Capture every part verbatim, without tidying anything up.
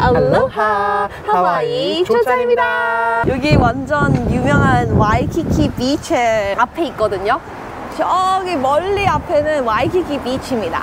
알로하 하와이 조짜입니다. 여기 완전 유명한 와이키키 비치 앞에 있거든요. 저기 멀리 앞에는 와이키키 비치입니다.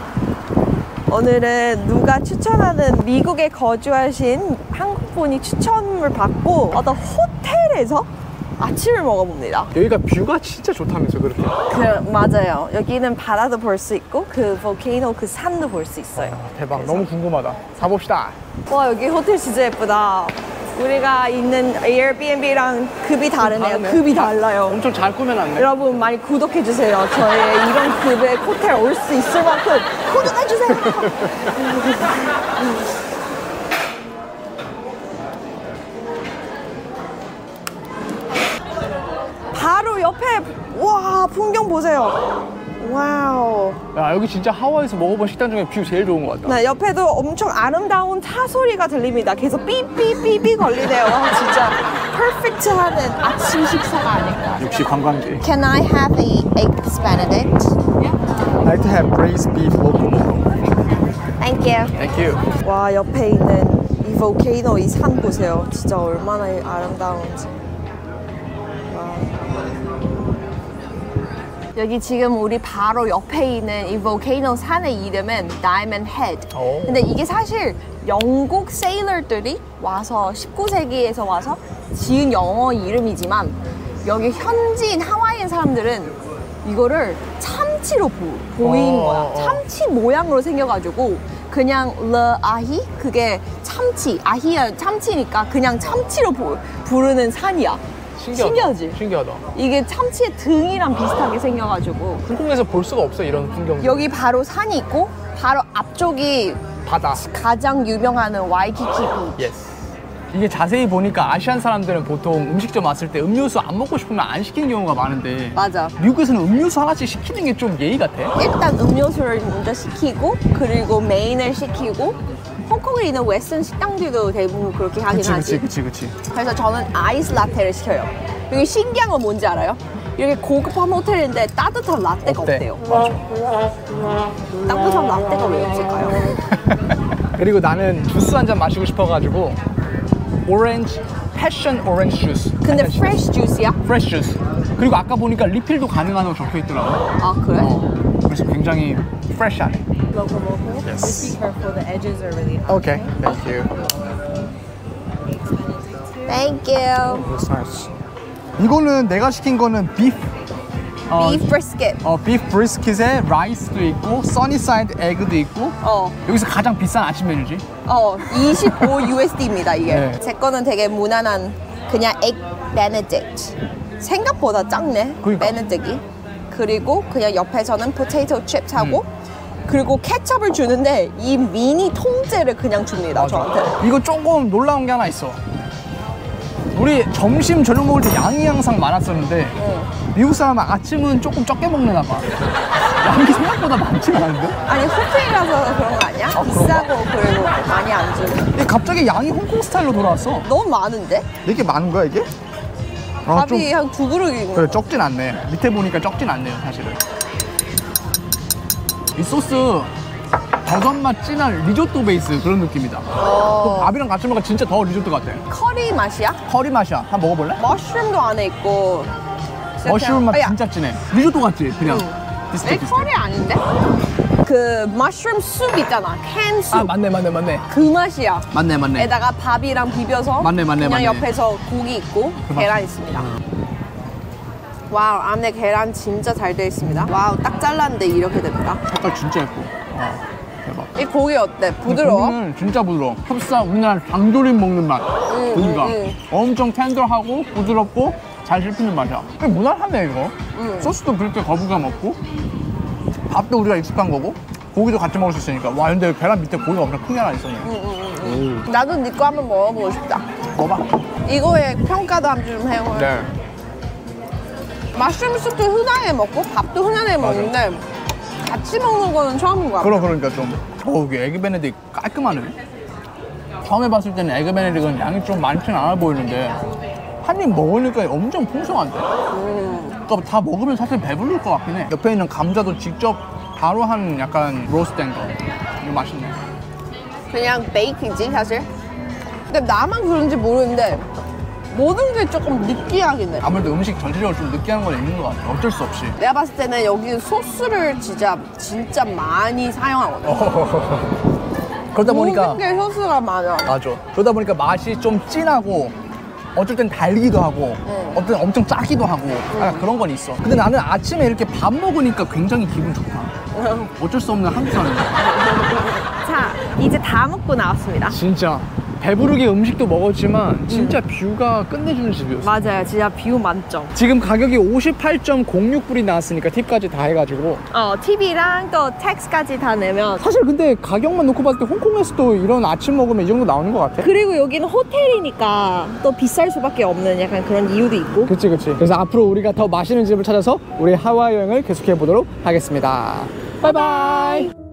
오늘은 누가 추천하는 미국에 거주하신 한국분이 추천을 받고 어떤 호텔에서 아침을 먹어봅니다. 여기가 뷰가 진짜 좋다면서 그렇게. 그 맞아요. 여기는 바다도 볼 수 있고 그 볼케이노 그 산도 볼 수 있어요. 아, 대박. 그래서. 너무 궁금하다. 가봅시다. 와 여기 호텔 진짜 예쁘다. 우리가 있는 에어비앤비랑 급이 다르네요. 다르네. 급이 달라요. 엄청 잘 꾸며놨네. 여러분 많이 구독해주세요. 저의 이런 급의 호텔 올 수 있을 만큼 구독해주세요. 바로 옆에 와 풍경 보세요. 와우. 야, 여기 진짜 하와이에서 먹어본 식당 중에 뷰 제일 좋은 것 같다. 네, 옆에도 엄청 아름다운 차 소리가 들립니다. 계속 삐삐삐삐 걸리네요. 와, 진짜 퍼펙트하는 아침 식사가 아닐까. 역시 관광지. Can I have a eggs Benedict? I'd like to have braised beef locomoco. Thank you. Thank you. 와 옆에 있는 이 볼케이노 이 산 보세요. 진짜 얼마나 아름다운지. 와. 여기 지금 우리 바로 옆에 있는 이 볼케이노 산의 이름은 Diamond Head. 오. 근데 이게 사실 영국 세일러들이 와서 십구 세기에서 와서 지은 영어 이름이지만 여기 현지인 하와이안 사람들은 이거를 참치로 보, 보인 어, 거야. 어. 참치 모양으로 생겨가지고 그냥 르 아히 그게 참치 아히야 참치니까 그냥 참치로 보, 부르는 산이야. 신기하다. 신기하지? 신기하다. 이게 참치의 등이랑 비슷하게 생겨가지고 한국에서 볼 수가 없어 이런 풍경. 여기 바로 산이 있고 바로 앞쪽이 바다. 가장 유명한 와이키키 비치. 예스. 이게 자세히 보니까 아시안 사람들은 보통 음식점 왔을 때 음료수 안 먹고 싶으면 안 시키는 경우가 많은데 맞아. 미국에서는 음료수 하나씩 시키는 게 좀 예의 같아. 일단 음료수를 먼저 시키고 그리고 메인을 시키고 홍콩에 있는 웨스턴 식당들도 대부분 그렇게 하긴 그치 하지. 그치 그치 그치. 그래서 저는 아이스 라테를 시켜요. 여기 신기한 건 뭔지 알아요? 이렇게 고급한 호텔인데 따뜻한 라떼가 어때? 없대요. 맞아. 따뜻한 라떼가 왜 없을까요? 그리고 나는 주스 한 잔 마시고 싶어가지고 오렌지 패션 오렌지 주스. 근데 프레쉬 주스야? 프레쉬 주스. 그리고 아까 보니까 리필도 가능하다고 적혀 있더라고. 아 그래? 어, 그래서 굉장히 프레시하네. Local local. Yes. Just be careful. The edges are really hot. Okay, thank you. Thank you. That's nice. 이거는 내가 시킨 거는 비프. 어, Beef brisket. 어, 비프 브리스킷에 라이스도 있고 써니사이드 에그도 있고. 어. 여기서 가장 비싼 아침 메뉴지. 어, 이십오 유에스디입니다 이게. 네. 제 거는 되게 무난한 그냥 egg benedict. 생각보다 작네. 그러니까. benedict이. 그리고 그냥 옆에서는 potato chips 하고 음. 그리고 케첩을 주는데 이 미니 통째를 그냥 줍니다 맞아. 저한테. 이거 조금 놀라운 게 하나 있어. 우리 점심 저녁 먹을 때 양이 항상 많았었는데 미국 사람은 아침은 조금 적게 먹나 봐. 양이 생각보다 많지는 않은데? 아니 호텔이라서 그런 거 아니야? 아, 비싸고 그리고 많이 안 주는. 근데 갑자기 양이 홍콩 스타일로 돌아왔어. 너무 많은데? 이렇게 많은 거야 이게? 아, 밥이 한 두 그릇이고. 그래 적진 않네. 밑에 보니까 적진 않네요 사실은. 이 소스 버섯 맛 진한 리조또 베이스 그런 느낌이다. 어. 밥이랑 같이 먹으면 진짜 더 리조또 같아. 커리 맛이야? 커리 맛이야. 한번 먹어볼래? 머쉬룸도 안에 있고. 머쉬룸 맛 아, 야. 진짜 진해. 리조또 같지 그냥. 응. 비슷해 내 비슷해. 커리 아닌데? 그 머쉬룸 숲 있잖아. 캔 숲. 아 맞네 맞네 맞네. 그 맛이야. 맞네 맞네. 에다가 밥이랑 비벼서 맞네, 맞네, 그냥 맞네. 옆에서 고기 있고 그 계란 맛. 있습니다. 와우, 안에 계란 진짜 잘 되어 있습니다. 와우, 딱 잘랐는데 이렇게 됩니다. 색깔 진짜 예뻐. 와 대박. 이 고기 어때? 부드러워? 고기는 진짜 부드러워. 흡사 우리나라 장조림 먹는 맛. 응, 고기가 응, 응. 엄청 텐더하고 부드럽고 잘 씹히는 맛이야. 그냥 무난하네 이거. 응. 소스도 그렇게 거부감 없고 밥도 우리가 익숙한 거고 고기도 같이 먹을 수 있으니까. 와 근데 계란 밑에 고기가 엄청 큰 게 하나 있었네. 오. 나도 네 거 한번 먹어보고 싶다. 먹어봐. 이거에 평가도 한 번 좀 해요. 네. 머쉬룸 숲도 흔하게 먹고 밥도 흔하게 먹는데 같이 먹는 거는 처음인 것 같아. 그러 그러니까 좀. 어 이게 에그 베네딕 깔끔하네. 처음에 봤을 때는 에그 베네딕은 양이 좀 많지는 않아 보이는데 한 입 먹으니까 엄청 풍성한데. 음. 그러니까 다 먹으면 사실 배부를 것 같긴 해. 옆에 있는 감자도 직접 바로 한 약간 로스트된 거. 이거 맛있네. 그냥 베이크지 사실. 근데 나만 그런지 모르는데 모든 게 조금 느끼하긴 해. 아무래도 음식 전체적으로 좀 느끼한 건 있는 것 같아. 어쩔 수 없이. 내가 봤을 때는 여기 소스를 진짜 진짜 많이 사용하거든. 그러다 보니까 모든 게 소스가 많아. 맞아. 그러다 보니까 맛이 좀 진하고 어쩔 땐 달기도 하고 응. 어떨 땐 엄청 짜기도 하고 약간 그런 건 있어. 근데 나는 아침에 이렇게 밥 먹으니까 굉장히 기분 좋다. 어쩔 수 없는 한국 사람. 자, 이제 다 먹고 나왔습니다. 진짜 배부르게 음식도 먹었지만 진짜 뷰가 끝내주는 집이었어. 맞아요. 진짜 뷰 만점. 지금 가격이 오십팔 점 공육 불이 나왔으니까 팁까지 다 해가지고 어, 팁이랑 또 텍스까지 다 내면. 사실 근데 가격만 놓고 봤을 때 홍콩에서도 이런 아침 먹으면 이 정도 나오는 것 같아. 그리고 여기는 호텔이니까 또 비쌀 수밖에 없는 약간 그런 이유도 있고. 그치 그치. 그래서 앞으로 우리가 더 맛있는 집을 찾아서 우리 하와이 여행을 계속해 보도록 하겠습니다. 바이바이.